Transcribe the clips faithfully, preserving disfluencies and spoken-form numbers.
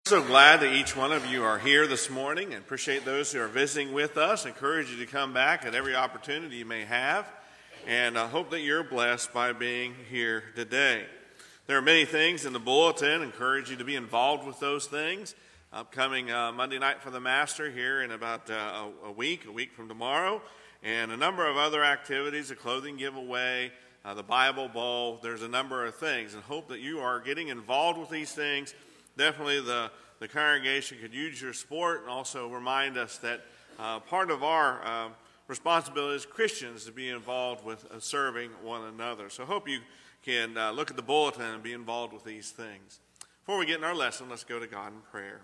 So glad that each one of you are here this morning, and appreciate those who are visiting with us. Encourage you to come back at every opportunity you may have, and I hope that you're blessed by being here today. There are many things in the bulletin. Encourage you to be involved with those things. Upcoming uh, Monday Night for the Master here in about uh, a, a week, a week from tomorrow, and a number of other activities, a clothing giveaway, uh, the Bible Bowl. There's a number of things, and hope that you are getting involved with these things. Definitely the, the congregation could use your support, and also remind us that uh, part of our uh, responsibility as Christians to be involved with uh, serving one another. So I hope you can uh, look at the bulletin and be involved with these things. Before we get in our lesson, let's go to God in prayer.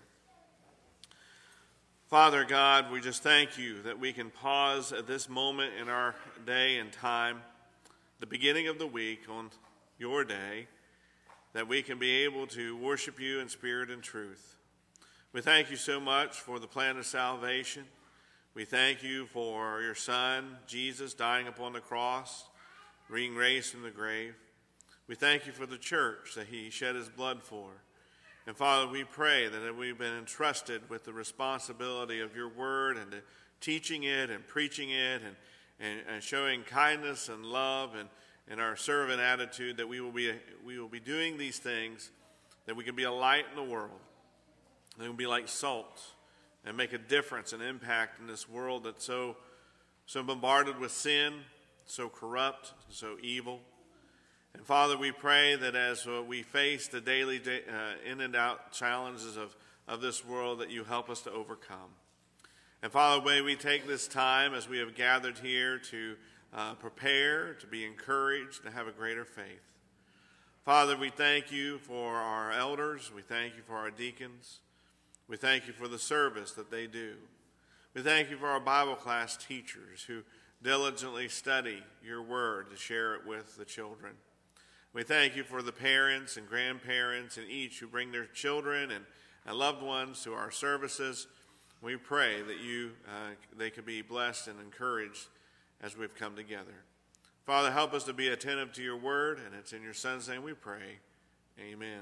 Father God, we just thank you that we can pause at this moment in our day and time, the beginning of the week on your day, that we can be able to worship you in spirit and truth. We thank you so much for the plan of salvation. We thank you for your Son, Jesus, dying upon the cross, being raised from the grave. We thank you for the church that he shed his blood for. And Father, we pray that we've been entrusted with the responsibility of your word and teaching it and preaching it and, and, and showing kindness and love and in our servant attitude, that we will be we will be doing these things, that we can be a light in the world, that we can be like salt and make a difference and impact in this world that's so so bombarded with sin, so corrupt, so evil. And Father, we pray that as we face the daily uh, in and out challenges of, of this world, that you help us to overcome. And Father, may we take this time as we have gathered here to Uh, prepare, to be encouraged, to have a greater faith. Father, we thank you for our elders. We thank you for our deacons. We thank you for the service that they do. We thank you for our Bible class teachers who diligently study your word to share it with the children. We thank you for the parents and grandparents and each who bring their children and, and loved ones to our services. We pray that you uh, they could be blessed and encouraged as we've come together. Father, help us to be attentive to your word, and it's in your Son's name we pray. Amen.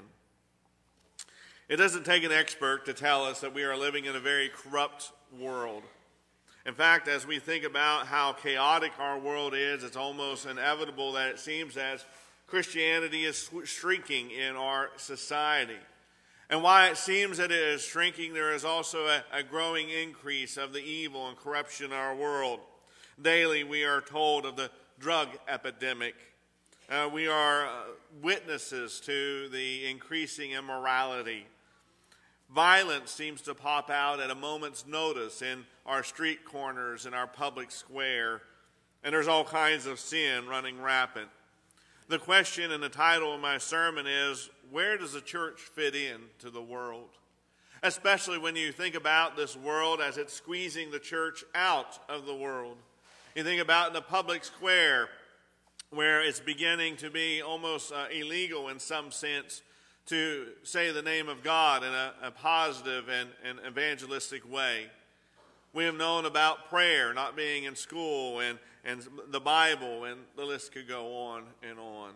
It doesn't take an expert to tell us that we are living in a very corrupt world. In fact, as we think about how chaotic our world is, it's almost inevitable that it seems as Christianity is shrinking in our society. And while it seems that it is shrinking, there is also a, a growing increase of the evil and corruption in our world. Daily, we are told of the drug epidemic. Uh, we are uh, witnesses to the increasing immorality. Violence seems to pop out at a moment's notice in our street corners, in our public square, and there's all kinds of sin running rampant. The question in the title of my sermon is, where does the church fit in to the world? Especially when you think about this world as it's squeezing the church out of the world. You think about in the public square where it's beginning to be almost uh, illegal in some sense to say the name of God in a, a positive and, and evangelistic way. We have known about prayer not being in school and, and the Bible, and the list could go on and on.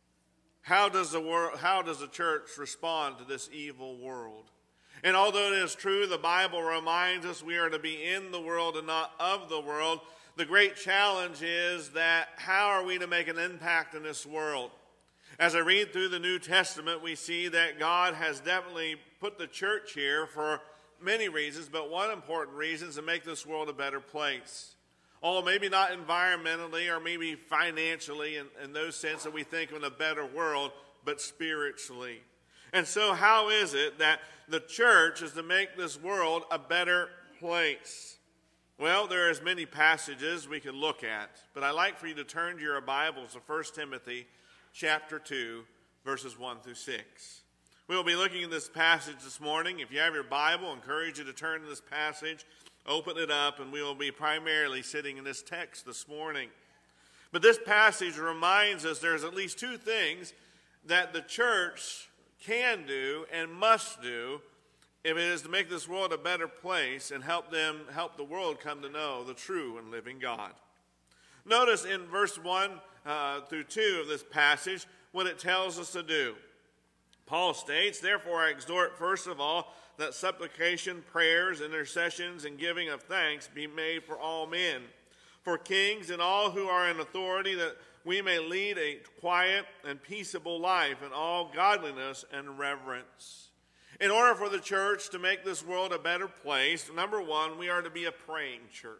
How does the world, how does the church respond to this evil world? And although it is true, the Bible reminds us we are to be in the world and not of the world, the great challenge is that how are we to make an impact in this world? As I read through the New Testament, we see that God has definitely put the church here for many reasons, but one important reason is to make this world a better place. Oh, maybe not environmentally or maybe financially in, in those sense that we think of a better world, but spiritually. And so how is it that the church is to make this world a better place? Well, there are as many passages we can look at, but I'd like for you to turn to your Bibles to First Timothy chapter two, verses one through six. We'll be looking at this passage this morning. If you have your Bible, I encourage you to turn to this passage, open it up, and we will be primarily sitting in this text this morning. But this passage reminds us there's at least two things that the church can do and must do if it is to make this world a better place and help them, help the world come to know the true and living God. Notice in verse one uh, through two of this passage what it tells us to do. Paul states, "Therefore I exhort first of all that supplication, prayers, intercessions, and giving of thanks be made for all men, for kings and all who are in authority, that we may lead a quiet and peaceable life in all godliness and reverence. In order for the church to make this world a better place, number one, we are to be a praying church.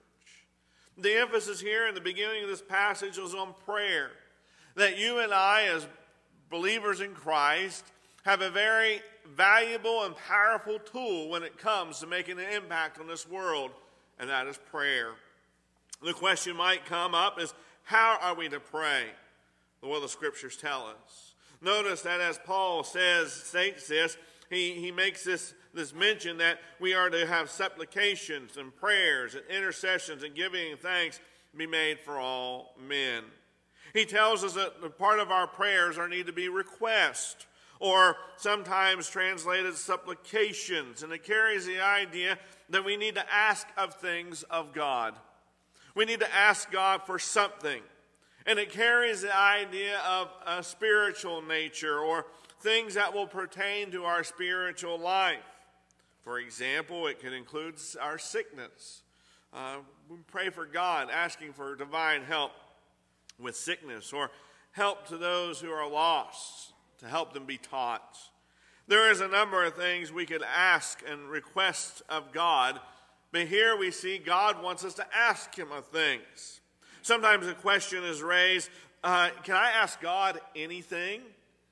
The emphasis here in the beginning of this passage was on prayer, that you and I, as believers in Christ, have a very valuable and powerful tool when it comes to making an impact on this world, and that is prayer. The question might come up is, how are we to pray? Well, the scriptures tell us. Notice that as Paul says, states this, he, he makes this, this mention that we are to have supplications and prayers and intercessions and giving thanks be made for all men. He tells us that part of our prayers are need to be requests, or sometimes translated supplications, and it carries the idea that we need to ask of things of God. We need to ask God for something, and it carries the idea of a spiritual nature, or things that will pertain to our spiritual life. For example, it can include our sickness. Uh, we pray for God, asking for divine help with sickness, or help to those who are lost, to help them be taught. There is a number of things we could ask and request of God, but here we see God wants us to ask him of things. Sometimes a question is raised, uh, can I ask God anything?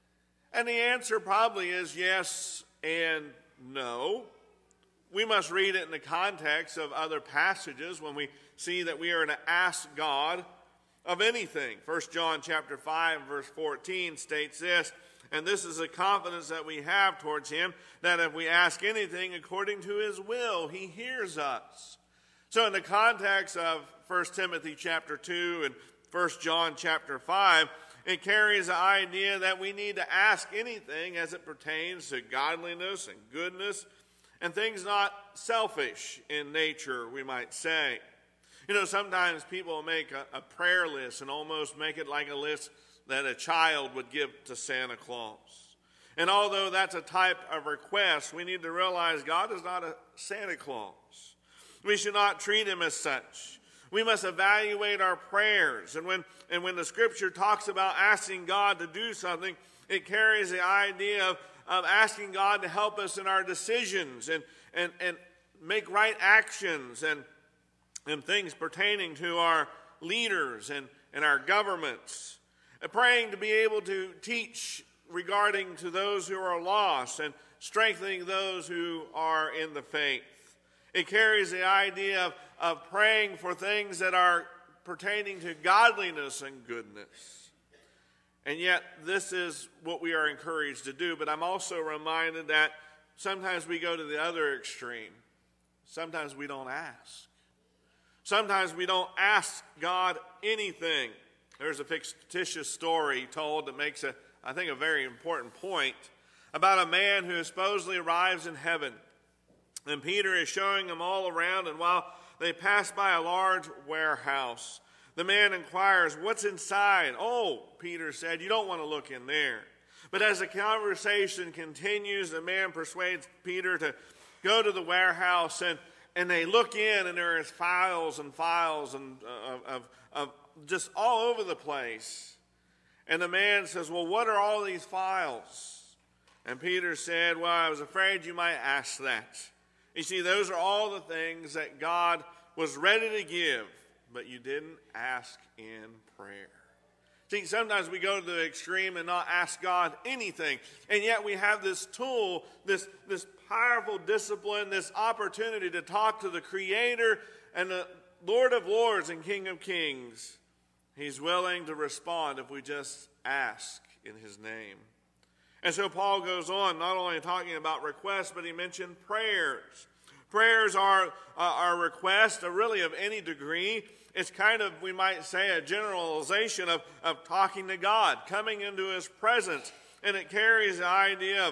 And the answer probably is yes and no. We must read it in the context of other passages when we see that we are to ask God of anything. First John chapter five, verse fourteen states this, and this is a confidence that we have towards him, that if we ask anything according to his will, he hears us. So in the context of First Timothy chapter two and First John chapter five, it carries the idea that we need to ask anything as it pertains to godliness and goodness and things not selfish in nature, we might say. You know, sometimes people make a, a prayer list and almost make it like a list that a child would give to Santa Claus. And although that's a type of request, we need to realize God is not a Santa Claus. We should not treat him as such. We must evaluate our prayers. And when, and when the scripture talks about asking God to do something, it carries the idea of, of asking God to help us in our decisions and, and, and make right actions and, and things pertaining to our leaders and, and our governments. And praying to be able to teach regarding to those who are lost and strengthening those who are in the faith. It carries the idea of, of praying for things that are pertaining to godliness and goodness. And yet, this is what we are encouraged to do. But I'm also reminded that sometimes we go to the other extreme. Sometimes we don't ask. Sometimes we don't ask God anything. There's a fictitious story told that makes, a, I think, a very important point about a man who supposedly arrives in heaven. And Peter is showing them all around, and while they pass by a large warehouse, the man inquires, what's inside? Oh, Peter said, you don't want to look in there. But as the conversation continues, the man persuades Peter to go to the warehouse, and, and they look in, and there is files and files and, uh, of, of just all over the place. And the man says, well, what are all these files? And Peter said, well, I was afraid you might ask that. You see, those are all the things that God was ready to give, but you didn't ask in prayer. See, sometimes we go to the extreme and not ask God anything, and yet we have this tool, this, this powerful discipline, this opportunity to talk to the Creator and the Lord of Lords and King of Kings. He's willing to respond if we just ask in his name. And so Paul goes on, not only talking about requests, but he mentioned prayers. Prayers are, uh, are requests, are really of any degree. It's kind of, we might say, a generalization of, of talking to God, coming into his presence. And it carries the idea of,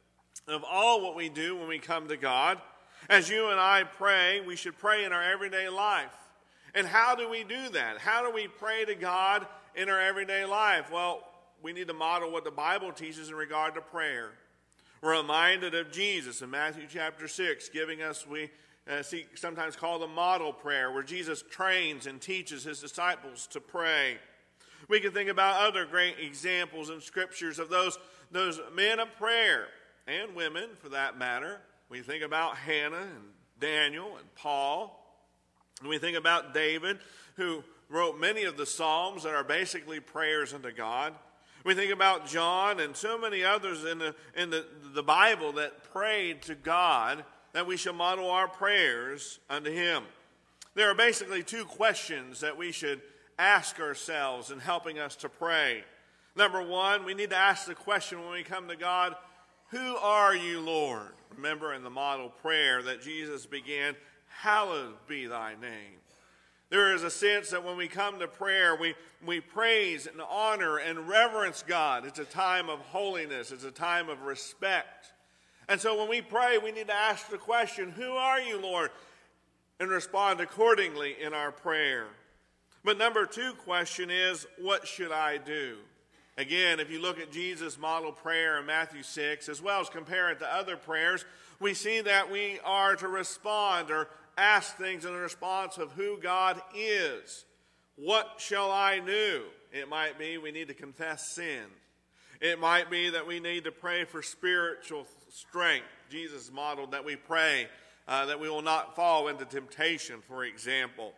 of all what we do when we come to God. As you and I pray, we should pray in our everyday life. And how do we do that? How do we pray to God in our everyday life? Well, we need to model what the Bible teaches in regard to prayer. We're reminded of Jesus in Matthew chapter six, giving us, we uh, see sometimes called the model prayer, where Jesus trains and teaches his disciples to pray. We can think about other great examples in scriptures of those, those men of prayer, and women for that matter. We think about Hannah and Daniel and Paul. And we think about David, who wrote many of the Psalms that are basically prayers unto God. We think about John and so many others in the, in the, the Bible that prayed to God, that we shall model our prayers unto him. There are basically two questions that we should ask ourselves in helping us to pray. Number one, we need to ask the question when we come to God, who are you, Lord? Remember in the model prayer that Jesus began, hallowed be thy name. There is a sense that when we come to prayer, we, we praise and honor and reverence God. It's a time of holiness. It's a time of respect. And so when we pray, we need to ask the question, who are you, Lord? And respond accordingly in our prayer. But number two question is, what should I do? Again, if you look at Jesus' model prayer in Matthew six, as well as compare it to other prayers, we see that we are to respond or ask things in response of who God is. What shall I do? It might be we need to confess sin. It might be that we need to pray for spiritual strength. Jesus modeled that we pray uh, that we will not fall into temptation, for example.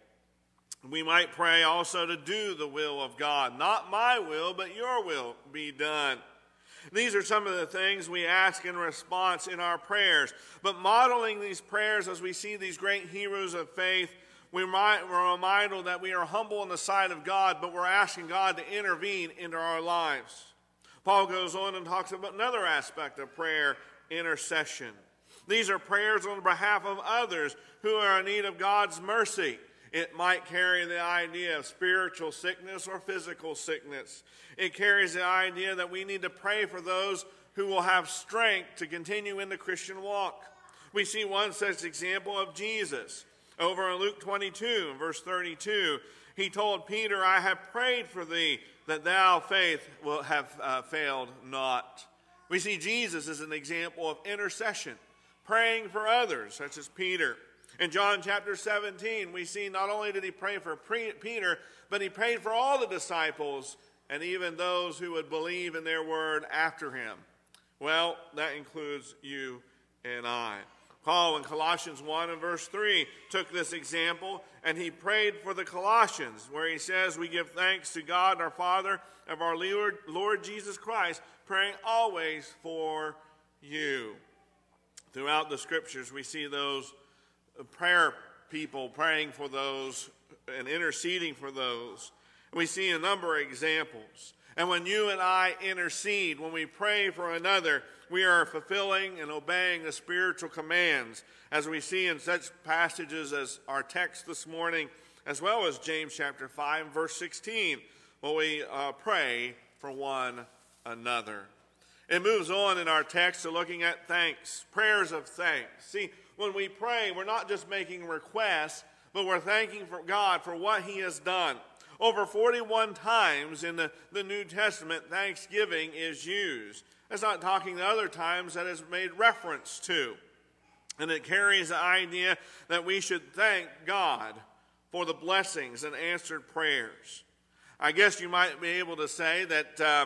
We might pray also to do the will of God. Not my will, but your will be done. These are some of the things we ask in response in our prayers. But modeling these prayers as we see these great heroes of faith, we might, we're reminded that we are humble in the sight of God, but we're asking God to intervene into our lives. Paul goes on and talks about another aspect of prayer, intercession. These are prayers on behalf of others who are in need of God's mercy. It might carry the idea of spiritual sickness or physical sickness. It carries the idea that we need to pray for those who will have strength to continue in the Christian walk. We see one such example of Jesus. Over in Luke twenty-two, verse thirty-two, he told Peter, I have prayed for thee, that thou faith will have uh, failed not. We see Jesus as an example of intercession, praying for others, such as Peter. In John chapter seventeen, we see not only did he pray for Peter, but he prayed for all the disciples and even those who would believe in their word after him. Well, that includes you and I. Paul in Colossians one and verse three took this example and he prayed for the Colossians, where he says, we give thanks to God our Father of our Lord, Lord Jesus Christ, praying always for you. Throughout the scriptures, we see those prayer people praying for those and interceding for those. We see a number of examples. And when you and I intercede, when we pray for another, we are fulfilling and obeying the spiritual commands, as we see in such passages as our text this morning, as well as James chapter five, verse sixteen, where we uh, pray for one another. It moves on in our text to looking at thanks, prayers of thanks. See, when we pray, we're not just making requests, but we're thanking for God for what he has done. Over forty-one times in the, the New Testament, thanksgiving is used. That's not talking the other times that is made reference to. And it carries the idea that we should thank God for the blessings and answered prayers. I guess you might be able to say that um,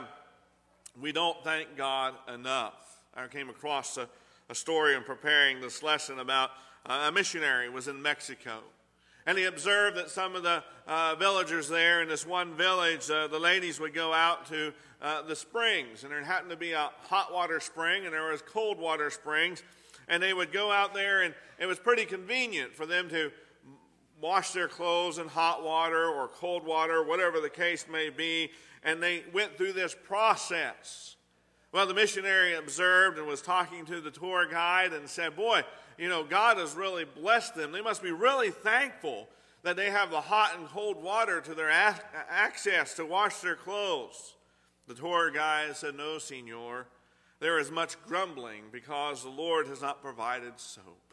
we don't thank God enough. I came across a A story in preparing this lesson about uh, a missionary was in Mexico. And he observed that some of the uh, villagers there in this one village, uh, the ladies would go out to uh, the springs. And there happened to be a hot water spring and there was cold water springs. And they would go out there and it was pretty convenient for them to wash their clothes in hot water or cold water, whatever the case may be. And they went through this process. Well, the missionary observed and was talking to the tour guide and said, boy, you know, God has really blessed them. They must be really thankful that they have the hot and cold water to their access to wash their clothes. The tour guide said, no, senor, there is much grumbling because the Lord has not provided soap.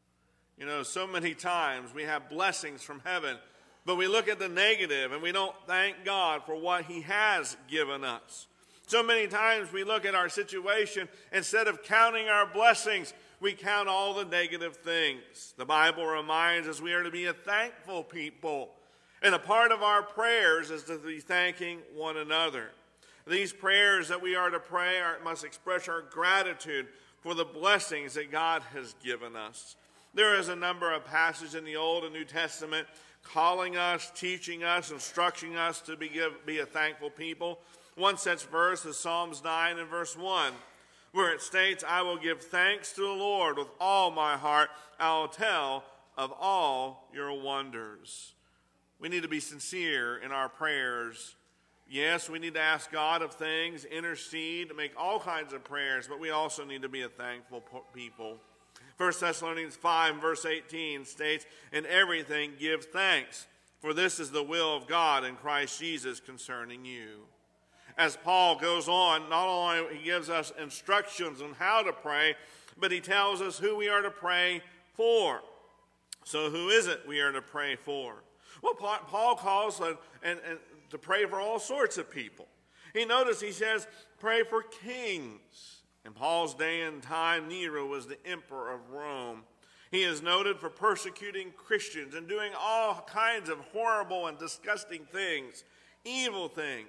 You know, so many times we have blessings from heaven, but we look at the negative and we don't thank God for what he has given us. So many times we look at our situation, instead of counting our blessings, we count all the negative things. The Bible reminds us we are to be a thankful people. And a part of our prayers is to be thanking one another. These prayers that we are to pray are, must express our gratitude for the blessings that God has given us. There is a number of passages in the Old and New Testament calling us, teaching us, instructing us to be, give, be a thankful people. One such verse is Psalms nine and verse one, where it states, I will give thanks to the Lord with all my heart. I will tell of all your wonders. We need to be sincere in our prayers. Yes, we need to ask God of things, intercede, make all kinds of prayers, but we also need to be a thankful people. First Thessalonians five, verse eighteen states, in everything give thanks, for this is the will of God in Christ Jesus concerning you. As Paul goes on, not only he gives us instructions on how to pray, but he tells us who we are to pray for. So who is it we are to pray for? Well, Paul calls and, and, and to pray for all sorts of people. He notice he says, pray for kings. In Paul's day and time, Nero was the emperor of Rome. He is noted for persecuting Christians and doing all kinds of horrible and disgusting things, evil things.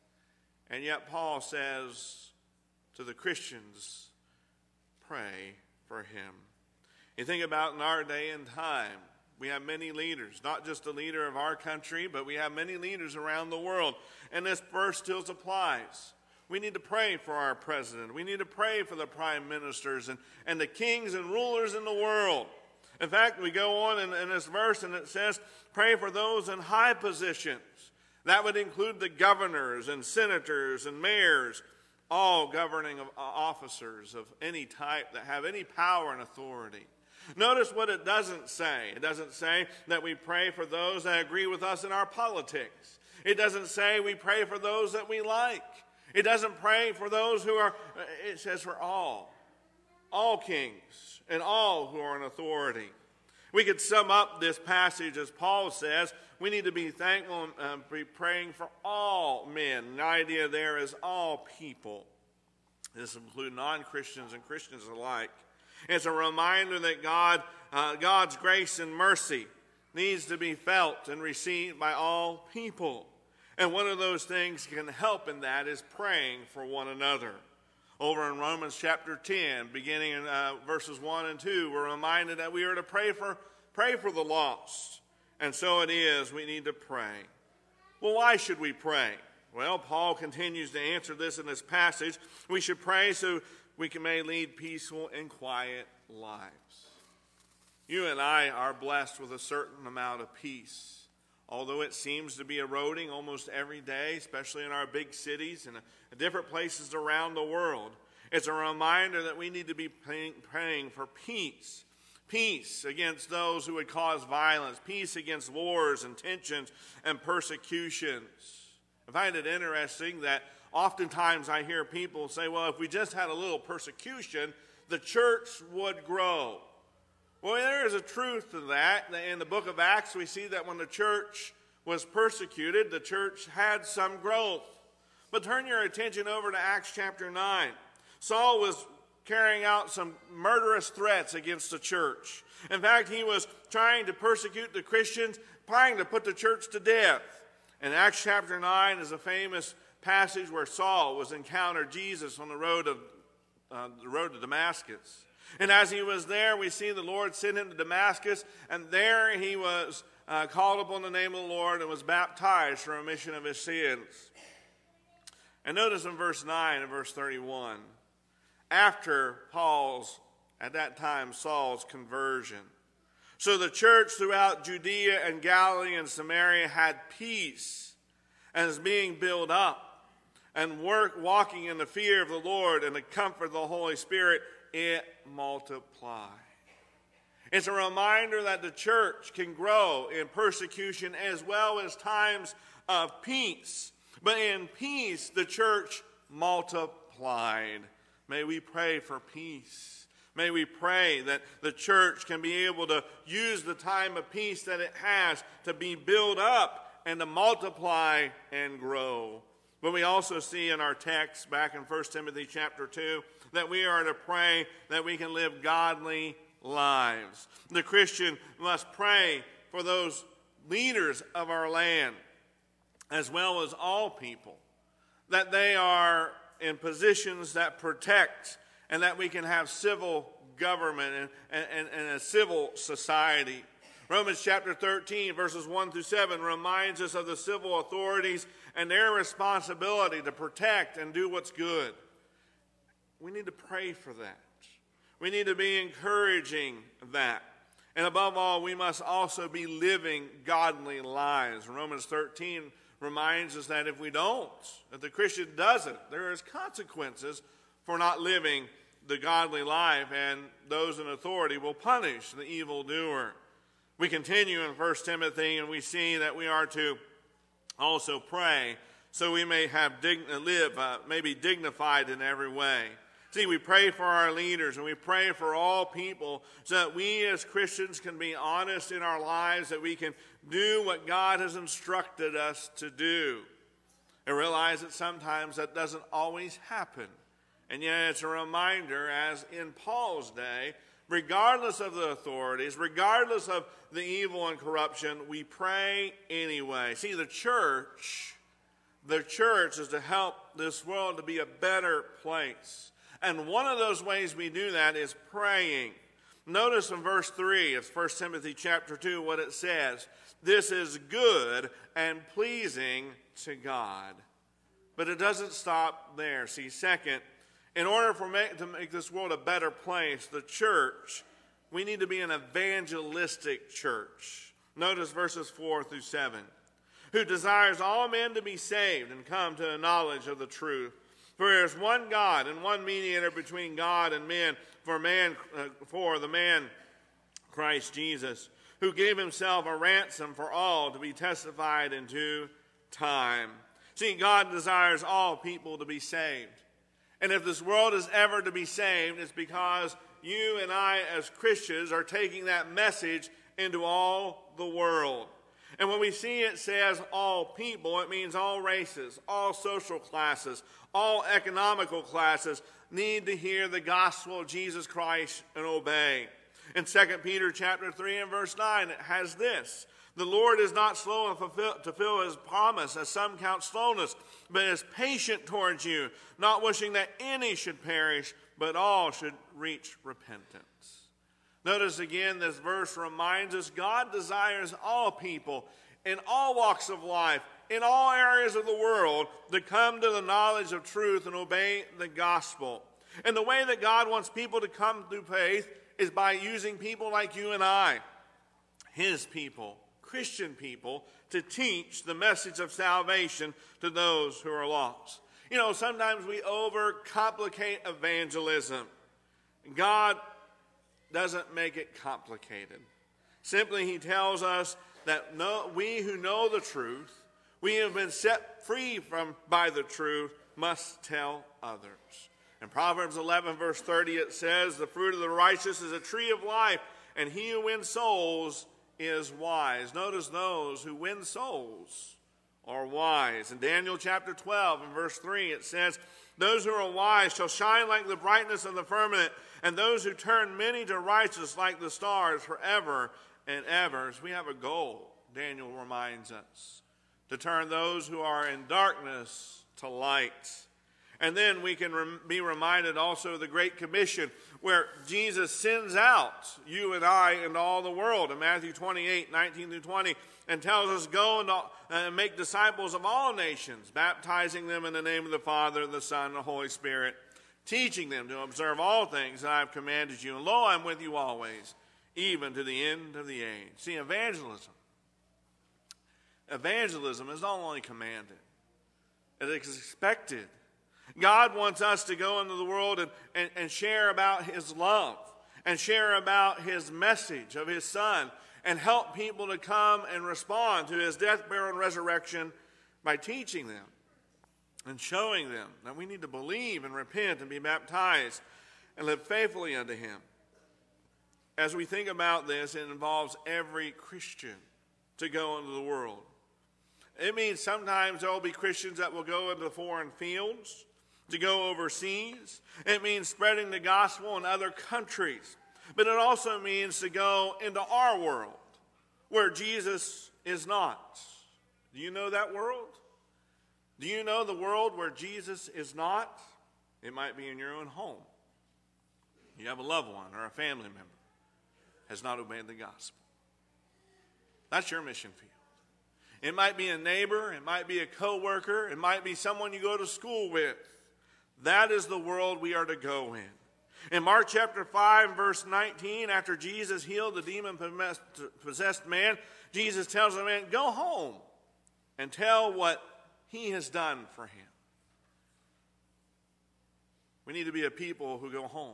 And yet Paul says to the Christians, pray for him. You think about in our day and time, we have many leaders, not just the leader of our country, but we have many leaders around the world. And this verse still applies. We need to pray for our president. We need to pray for the prime ministers and, and the kings and rulers in the world. In fact, we go on in, in this verse and it says, pray for those in high positions. That would include the governors and senators and mayors, all governing of, uh, officers of any type that have any power and authority. Notice what it doesn't say. It doesn't say that we pray for those that agree with us in our politics. It doesn't say we pray for those that we like. It doesn't pray for those who are, it says for all. All kings and all who are in authority. We could sum up this passage as Paul says, we need to be thankful and uh, be praying for all men. The idea there is all people. This includes non-Christians and Christians alike. It's a reminder that God, uh, God's grace and mercy needs to be felt and received by all people. And one of those things can help in that is praying for one another. Over in Romans chapter ten, beginning in uh, verses one and two, we're reminded that we are to pray for, pray for the lost. And so it is, we need to pray. Well, why should we pray? Well, Paul continues to answer this in this passage. We should pray so we can may lead peaceful and quiet lives. You and I are blessed with a certain amount of peace, although it seems to be eroding almost every day, especially in our big cities and different places around the world. It's a reminder that we need to be praying, praying for peace. Peace against those who would cause violence. Peace against wars and tensions and persecutions. I find it interesting that oftentimes I hear people say, well, if we just had a little persecution, the church would grow. Well, there is a truth to that. In the book of Acts, we see that when the church was persecuted, the church had some growth. But turn your attention over to Acts chapter nine. Saul was carrying out some murderous threats against the church. In fact, he was trying to persecute the Christians, trying to put the church to death. And Acts chapter nine is a famous passage where Saul was encountered Jesus on the road of uh, the road to Damascus. And as he was there, we see the Lord send him to Damascus, and there he was uh, called upon the name of the Lord and was baptized for remission of his sins. And notice in verse nine and verse thirty-one, after Paul's, at that time, Saul's conversion. So the church throughout Judea and Galilee and Samaria had peace and is being built up and work walking in the fear of the Lord and the comfort of the Holy Spirit, it multiplied. It's a reminder that the church can grow in persecution as well as times of peace. But in peace, the church multiplied. May we pray for peace. May we pray that the church can be able to use the time of peace that it has to be built up and to multiply and grow. But we also see in our text back in First Timothy chapter two that we are to pray that we can live godly lives. The Christian must pray for those leaders of our land, as well as all people, that they are in positions that protect and that we can have civil government and, and, and a civil society. Romans chapter thirteen, verses one through seven, reminds us of the civil authorities and their responsibility to protect and do what's good. We need to pray for that. We need to be encouraging that. And above all, we must also be living godly lives. Romans thirteen reminds us that if we don't, if the Christian doesn't, there is consequences for not living the godly life, and those in authority will punish the evildoer. We continue in First Timothy, and we see that we are to also pray so we may have dign- live, uh, may be dignified in every way. See, we pray for our leaders, and we pray for all people so that we as Christians can be honest in our lives, that we can do what God has instructed us to do. And realize that sometimes that doesn't always happen. And yet it's a reminder, as in Paul's day, regardless of the authorities, regardless of the evil and corruption, we pray anyway. See, the church, the church is to help this world to be a better place. And one of those ways we do that is praying. Notice in verse three of First Timothy chapter two what it says. This is good and pleasing to God. But it doesn't stop there. See, second, in order for make, to make this world a better place, the church, we need to be an evangelistic church. Notice verses four through seven. Who desires all men to be saved and come to a knowledge of the truth. For there is one God and one mediator between God and men, for man, uh, for the man Christ Jesus, who gave himself a ransom for all to be testified into time. See, God desires all people to be saved. And if this world is ever to be saved, it's because you and I as Christians are taking that message into all the world. And when we see it says all people, it means all races, all social classes, all economical classes need to hear the gospel of Jesus Christ and obey. In Second Peter chapter three and verse nine, it has this. The Lord is not slow to fulfill, to fulfill his promise, as some count slowness, but is patient towards you, not wishing that any should perish, but all should reach repentance. Notice again, this verse reminds us God desires all people in all walks of life, in all areas of the world, to come to the knowledge of truth and obey the gospel. And the way that God wants people to come to faith is by using people like you and I, his people, Christian people, to teach the message of salvation to those who are lost. You know, sometimes we overcomplicate evangelism. God doesn't make it complicated. Simply, he tells us that no, we who know the truth, we have been set free from by the truth, must tell others. In Proverbs eleven, verse thirty, it says, the fruit of the righteous is a tree of life, and he who wins souls is wise. Notice those who win souls are wise. In Daniel chapter twelve and verse three, it says, those who are wise shall shine like the brightness of the firmament, and those who turn many to righteousness like the stars forever and ever. So we have a goal, Daniel reminds us, to turn those who are in darkness to light. And then we can rem- be reminded also of the Great Commission, where Jesus sends out you and I into all the world in Matthew twenty-eight, nineteen through twenty, and tells us, go and, all, and make disciples of all nations, baptizing them in the name of the Father, the Son, and the Holy Spirit, teaching them to observe all things that I have commanded you. And lo, I'm with you always, even to the end of the age. See, evangelism. Evangelism is not only commanded, it is expected. God wants us to go into the world and, and, and share about his love and share about his message of his Son and help people to come and respond to his death, burial, and resurrection by teaching them and showing them that we need to believe and repent and be baptized and live faithfully unto him. As we think about this, it involves every Christian to go into the world. It means sometimes there will be Christians that will go into foreign fields, to go overseas. It means spreading the gospel in other countries. But it also means to go into our world, where Jesus is not. Do you know that world? Do you know the world where Jesus is not? It might be in your own home. You have a loved one or a family member has not obeyed the gospel. That's your mission field. It might be a neighbor, it might be a co-worker, it might be someone you go to school with. That is the world we are to go in. In Mark chapter five, verse nineteen, after Jesus healed the demon-possessed man, Jesus tells the man, go home and tell what he has done for him. We need to be a people who go home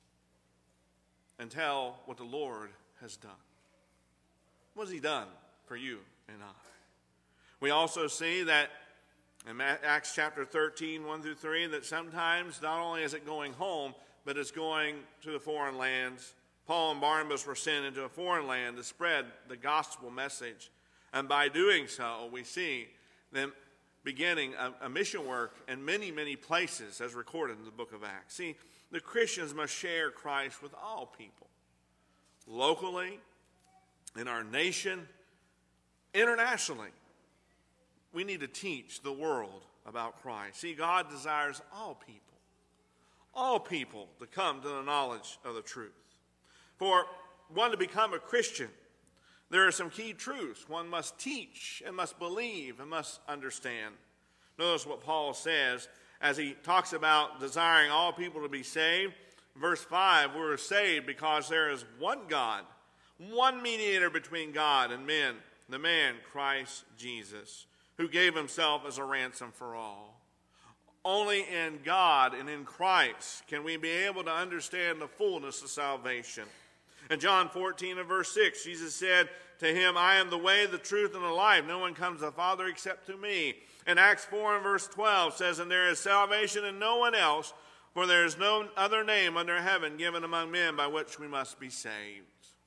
and tell what the Lord has done. What has he done for you and I? We also see that in Acts chapter thirteen, one through three, that sometimes not only is it going home, but it's going to the foreign lands. Paul and Barnabas were sent into a foreign land to spread the gospel message. And by doing so, we see them beginning a, a mission work in many, many places as recorded in the book of Acts. See, the Christians must share Christ with all people, locally, in our nation, internationally. We need to teach the world about Christ. See, God desires all people, all people to come to the knowledge of the truth. For one to become a Christian, there are some key truths one must teach and must believe and must understand. Notice what Paul says as he talks about desiring all people to be saved. Verse five, we're saved because there is one God, one mediator between God and men, the man Christ Jesus, who gave himself as a ransom for all. Only in God and in Christ can we be able to understand the fullness of salvation. In John fourteen and verse six, Jesus said to him, I am the way, the truth, and the life. No one comes to the Father except through me. And Acts four and verse twelve says, and there is salvation in no one else, for there is no other name under heaven given among men by which we must be saved.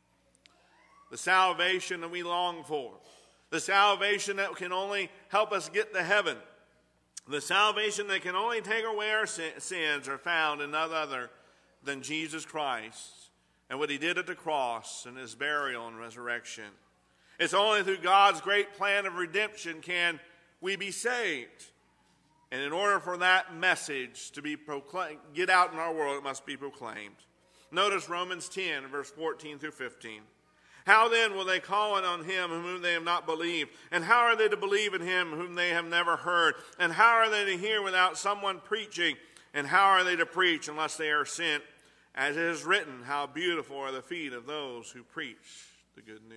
The salvation that we long for, the salvation that can only help us get to heaven, the salvation that can only take away our sins, are found in none other than Jesus Christ and what he did at the cross and his burial and resurrection. It's only through God's great plan of redemption can we be saved. And in order for that message to be proclaimed, get out in our world, it must be proclaimed. Notice Romans ten, verse fourteen through fifteen. How then will they call on him whom they have not believed? And how are they to believe in him whom they have never heard? And how are they to hear without someone preaching? And how are they to preach unless they are sent? As it is written, how beautiful are the feet of those who preach the good news.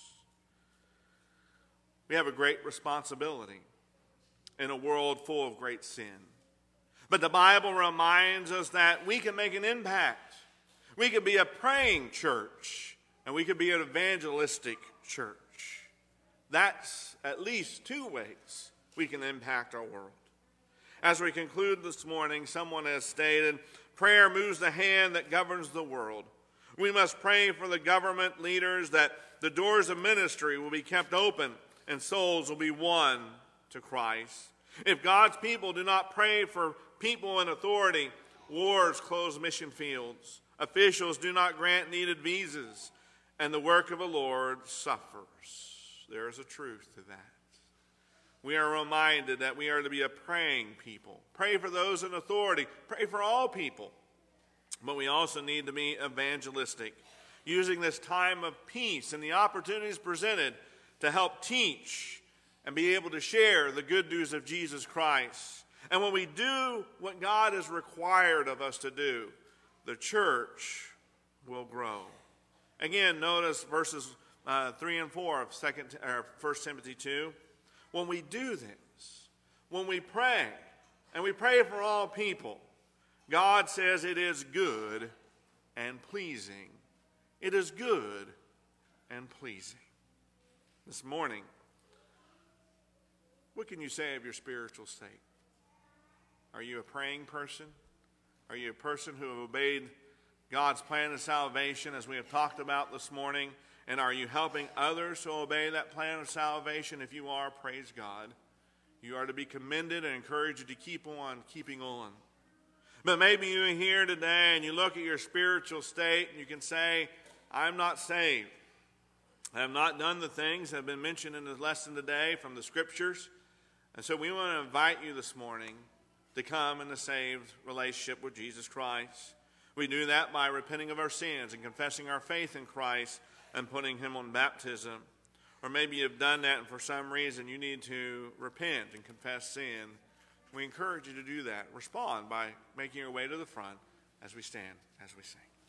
We have a great responsibility in a world full of great sin. But the Bible reminds us that we can make an impact. We can be a praying church, and we can be an evangelistic church. That's at least two ways we can impact our world. As we conclude this morning, someone has stated, prayer moves the hand that governs the world. We must pray for the government leaders that the doors of ministry will be kept open and souls will be won to Christ. If God's people do not pray for people in authority, wars close mission fields. Officials do not grant needed visas, and the work of the Lord suffers. There is a truth to that. We are reminded that we are to be a praying people. Pray for those in authority. Pray for all people. But we also need to be evangelistic, using this time of peace and the opportunities presented to help teach and be able to share the good news of Jesus Christ. And when we do what God has required of us to do, the church will grow. Again, notice verses uh, three and four of second, or First Timothy two. When we do this, when we pray, and we pray for all people, God says it is good and pleasing. It is good and pleasing. This morning, what can you say of your spiritual state? Are you a praying person? Are you a person who have obeyed God's plan of salvation as we have talked about this morning? And are you helping others to obey that plan of salvation? If you are, praise God. You are to be commended and encouraged to keep on keeping on. But maybe you're here today and you look at your spiritual state and you can say, I'm not saved. I have not done the things that have been mentioned in the lesson today from the Scriptures. And so we want to invite you this morning to come in a saved relationship with Jesus Christ. We do that by repenting of our sins and confessing our faith in Christ and putting him on baptism. Or maybe you've done that and for some reason you need to repent and confess sin. We encourage you to do that. Respond by making your way to the front as we stand, as we sing.